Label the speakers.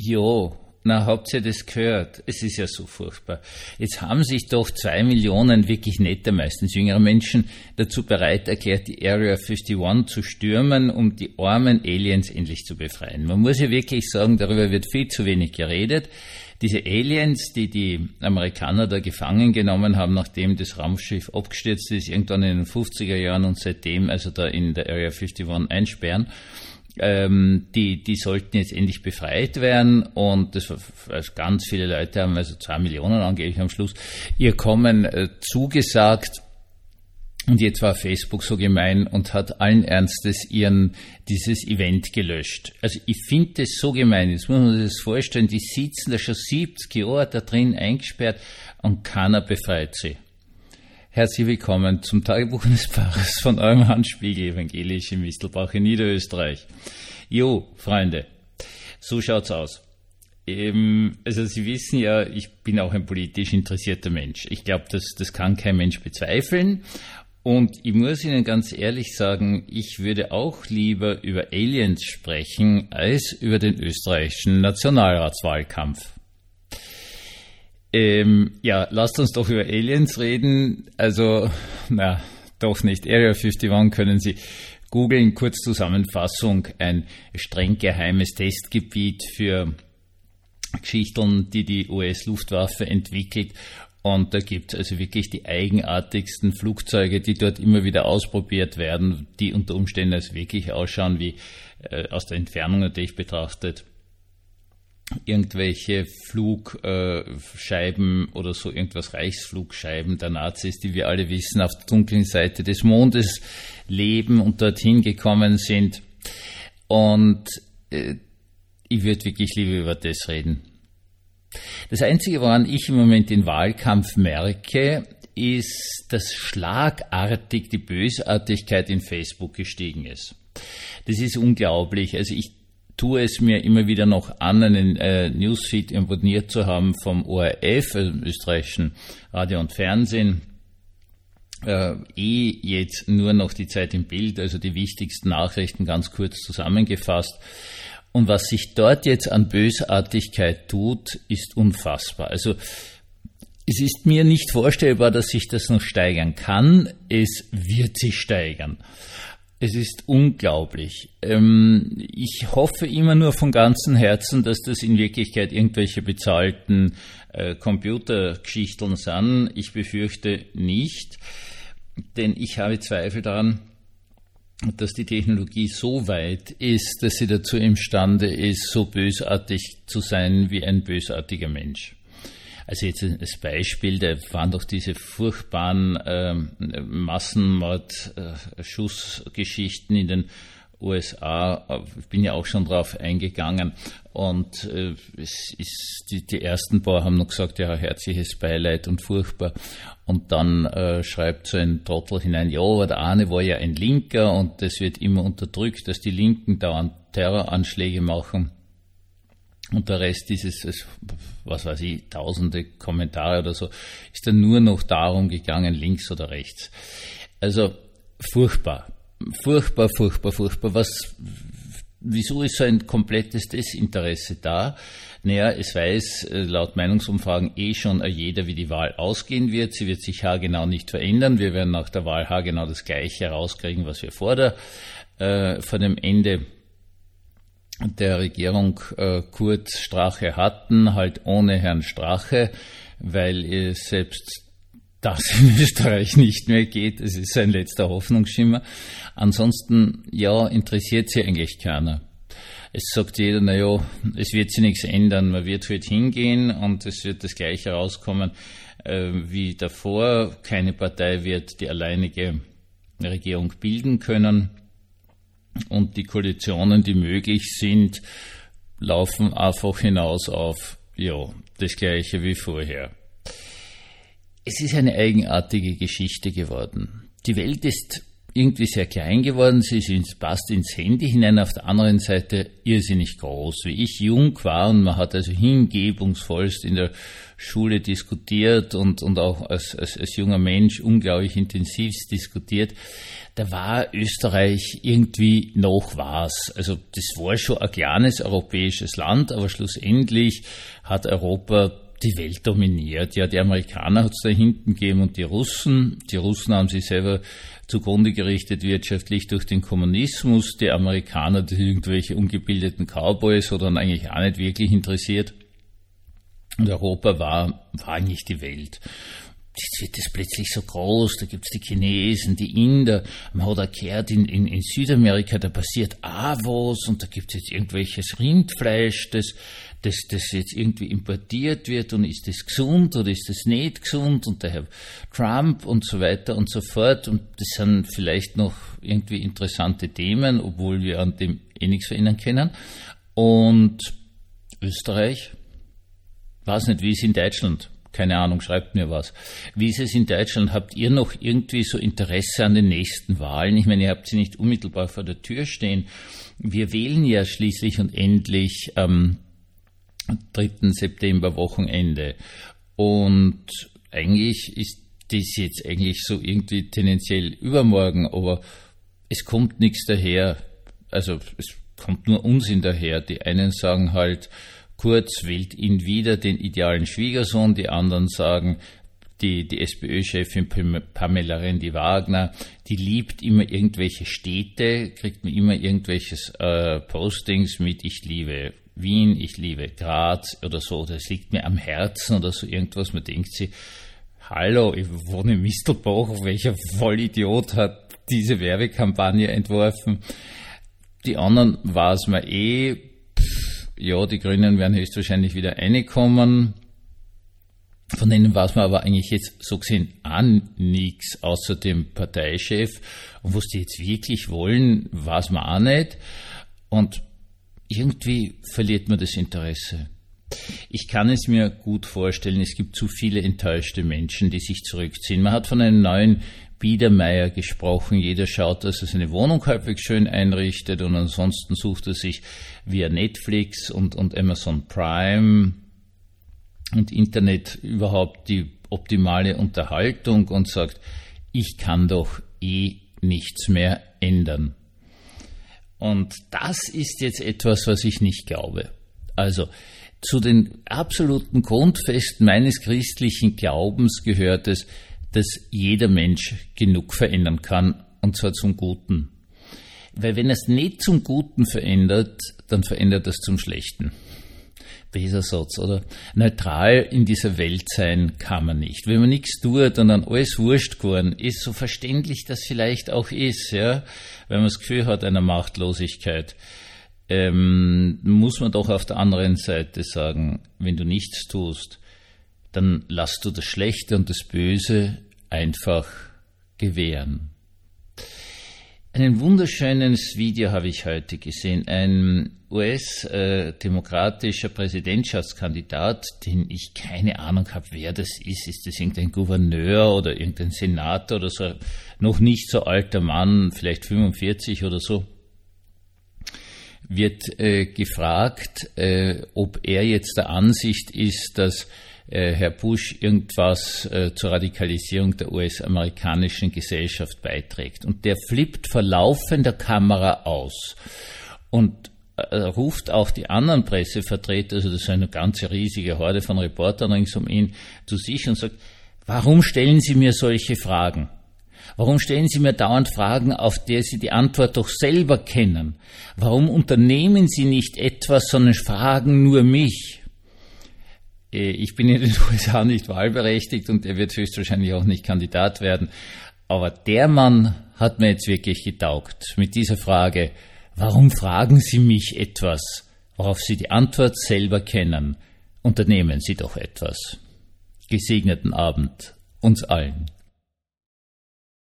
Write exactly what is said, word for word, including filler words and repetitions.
Speaker 1: Ja, na, habt ihr das gehört? Es ist ja so furchtbar. Jetzt haben sich doch zwei Millionen wirklich netter, meistens jüngere Menschen dazu bereit erklärt, die Area einundfünfzig zu stürmen, um die armen Aliens endlich zu befreien. Man muss ja wirklich sagen, darüber wird viel zu wenig geredet. Diese Aliens, die die Amerikaner da gefangen genommen haben, nachdem das Raumschiff abgestürzt ist, irgendwann in den fünfziger Jahren und seitdem also da in der Area einundfünfzig einsperren, ähm, die, die sollten jetzt endlich befreit werden, und das war, also ganz viele Leute haben, also zwei Millionen angeblich am Schluss, ihr Kommen äh, zugesagt. Und jetzt war Facebook so gemein und hat allen Ernstes ihren, dieses Event gelöscht. Also ich finde das so gemein. Jetzt muss man sich das vorstellen, die sitzen da schon siebzig Jahre da drin eingesperrt und keiner befreit sie. Herzlich willkommen zum Tagebuch eines Pfarrers von eurem Handspiegel Evangelisch in Mistelbach in Niederösterreich. Jo, Freunde, so schaut's aus. Ähm, also Sie wissen ja, ich bin auch ein politisch interessierter Mensch. Ich glaube, das, das kann kein Mensch bezweifeln. Und ich muss Ihnen ganz ehrlich sagen, ich würde auch lieber über Aliens sprechen, als über den österreichischen Nationalratswahlkampf. Ähm, ja, lasst uns doch über Aliens reden. Also, na, doch nicht. Area einundfünfzig können Sie googeln. Kurzzusammenfassung, ein streng geheimes Testgebiet für Geschichten, die die U S-Luftwaffe entwickelt. Und da gibt es also wirklich die eigenartigsten Flugzeuge, die dort immer wieder ausprobiert werden, die unter Umständen also wirklich ausschauen wie, äh, aus der Entfernung natürlich betrachtet, irgendwelche Flugscheiben oder so, irgendwas Reichsflugscheiben der Nazis, die wir alle wissen, auf der dunklen Seite des Mondes leben und dorthin gekommen sind. Und äh, ich würde wirklich lieber über das reden. Das Einzige, woran ich im Moment den Wahlkampf merke, ist, dass schlagartig die Bösartigkeit in Facebook gestiegen ist. Das ist unglaublich. Also ich tue es mir immer wieder noch an, einen äh, Newsfeed abonniert zu haben vom O R F, also dem österreichischen Radio und Fernsehen. Äh, eh jetzt nur noch die Zeit im Bild, also die wichtigsten Nachrichten ganz kurz zusammengefasst. Und was sich dort jetzt an Bösartigkeit tut, ist unfassbar. Also es ist mir nicht vorstellbar, dass sich das noch steigern kann. Es wird sich steigern. Es ist unglaublich. Ähm, ich hoffe immer nur von ganzem Herzen, dass das in Wirklichkeit irgendwelche bezahlten äh, Computergeschichten sind. Ich befürchte nicht, denn ich habe Zweifel daran, dass die Technologie so weit ist, dass sie dazu imstande ist, so bösartig zu sein wie ein bösartiger Mensch. Also jetzt als Beispiel, da waren doch diese furchtbaren äh, Massenmord-Schussgeschichten äh, in den U S A, ich bin ja auch schon drauf eingegangen, und äh, es ist die, die ersten paar haben noch gesagt, ja, herzliches Beileid und furchtbar, und dann äh, schreibt so ein Trottel hinein, ja, aber der eine war ja ein Linker und das wird immer unterdrückt, dass die Linken dauernd Terroranschläge machen. Und der Rest dieses, was weiß ich, tausende Kommentare oder so, ist dann nur noch darum gegangen, links oder rechts. Also furchtbar, furchtbar, furchtbar, furchtbar. Was, wieso ist so ein komplettes Desinteresse da? Naja, es weiß laut Meinungsumfragen eh schon jeder, wie die Wahl ausgehen wird. Sie wird sich haargenau nicht verändern. Wir werden nach der Wahl haargenau das Gleiche herauskriegen, was wir vor, der, äh, vor dem Ende der Regierung äh, Kurz Strache hatten, halt ohne Herrn Strache, weil äh, selbst das in Österreich nicht mehr geht. Es ist ein letzter Hoffnungsschimmer. Ansonsten, ja, interessiert sie eigentlich keiner. Es sagt jeder, na ja, es wird sich nichts ändern. Man wird halt hingehen und es wird das Gleiche rauskommen äh, wie davor. Keine Partei wird die alleinige Regierung bilden können. Und die Koalitionen, die möglich sind, laufen einfach hinaus auf, ja, das Gleiche wie vorher. Es ist eine eigenartige Geschichte geworden. Die Welt ist irgendwie sehr klein geworden, sie ist, passt ins Handy hinein, auf der anderen Seite irrsinnig groß. Wie ich jung war und man hat also hingebungsvollst in der Schule diskutiert und, und auch als, als, als junger Mensch unglaublich intensiv diskutiert, da war Österreich irgendwie noch was. Also das war schon ein kleines europäisches Land, aber schlussendlich hat Europa die Welt dominiert. Ja, die Amerikaner hat es da hinten gegeben und die Russen. Die Russen haben sich selber zugrunde gerichtet wirtschaftlich durch den Kommunismus. Die Amerikaner, die irgendwelche ungebildeten Cowboys, hat dann eigentlich auch nicht wirklich interessiert. Und Europa war, war eigentlich die Welt. Jetzt wird das plötzlich so groß, da gibt's die Chinesen, die Inder, man hat erklärt, in, in, in Südamerika, da passiert auch was und da gibt's jetzt irgendwelches Rindfleisch, das, das, das jetzt irgendwie importiert wird und ist das gesund oder ist das nicht gesund und der Herr Trump und so weiter und so fort und das sind vielleicht noch irgendwie interessante Themen, obwohl wir an dem eh nichts verändern können. Und Österreich, weiß nicht, wie es in Deutschland. Keine Ahnung, schreibt mir was. Wie ist es in Deutschland? Habt ihr noch irgendwie so Interesse an den nächsten Wahlen? Ich meine, ihr habt sie nicht unmittelbar vor der Tür stehen. Wir wählen ja schließlich und endlich am dritten September Wochenende. Und eigentlich ist das jetzt eigentlich so irgendwie tendenziell übermorgen, aber es kommt nichts daher. Also es kommt nur Unsinn daher. Die einen sagen halt, Kurz wählt ihn wieder, den idealen Schwiegersohn. Die anderen sagen, die, die SPÖ-Chefin Pamela Rendi-Wagner, die liebt immer irgendwelche Städte, kriegt mir immer irgendwelches äh, Postings mit, ich liebe Wien, ich liebe Graz oder so. Das liegt mir am Herzen oder so irgendwas. Man denkt sich, hallo, ich wohne in Mistelbach, welcher Vollidiot hat diese Werbekampagne entworfen? Die anderen war es mir eh, ja, die Grünen werden höchstwahrscheinlich wieder reinkommen. Von denen weiß man aber eigentlich jetzt so gesehen auch nichts, außer dem Parteichef. Und was die jetzt wirklich wollen, weiß man auch nicht. Und irgendwie verliert man das Interesse. Ich kann es mir gut vorstellen, es gibt zu viele enttäuschte Menschen, die sich zurückziehen. Man hat von einem neuen Biedermeier gesprochen. Jeder schaut, dass er seine Wohnung halbwegs schön einrichtet und ansonsten sucht er sich via Netflix und, und Amazon Prime und Internet überhaupt die optimale Unterhaltung und sagt, ich kann doch eh nichts mehr ändern. Und das ist jetzt etwas, was ich nicht glaube. Also zu den absoluten Grundfesten meines christlichen Glaubens gehört es, dass jeder Mensch genug verändern kann, und zwar zum Guten. Weil wenn er es nicht zum Guten verändert, dann verändert er es zum Schlechten. Dieser Satz, oder? Neutral in dieser Welt sein kann man nicht. Wenn man nichts tut und dann alles wurscht geworden ist, so verständlich das vielleicht auch ist, ja, wenn man das Gefühl hat einer Machtlosigkeit, ähm, muss man doch auf der anderen Seite sagen, wenn du nichts tust, dann lass du das Schlechte und das Böse einfach gewähren. Ein wunderschönes Video habe ich heute gesehen. Ein U S-demokratischer Präsidentschaftskandidat, den ich keine Ahnung habe, wer das ist. Ist das irgendein Gouverneur oder irgendein Senator oder so? Noch nicht so alter Mann, vielleicht fünfundvierzig oder so. Wird äh, gefragt, äh, ob er jetzt der Ansicht ist, dass äh, Herr Bush irgendwas äh, zur Radikalisierung der U S-amerikanischen Gesellschaft beiträgt. Und der flippt vor laufender Kamera aus und äh, ruft auch die anderen Pressevertreter, also das ist eine ganze riesige Horde von Reportern rings um ihn, zu sich und sagt, warum stellen Sie mir solche Fragen? Warum stellen Sie mir dauernd Fragen, auf die Sie die Antwort doch selber kennen? Warum unternehmen Sie nicht etwas, sondern fragen nur mich? Ich bin in den U S A nicht wahlberechtigt und er wird höchstwahrscheinlich auch nicht Kandidat werden. Aber der Mann hat mir jetzt wirklich getaugt mit dieser Frage, warum fragen Sie mich etwas, worauf Sie die Antwort selber kennen? Unternehmen Sie doch etwas. Gesegneten Abend uns allen.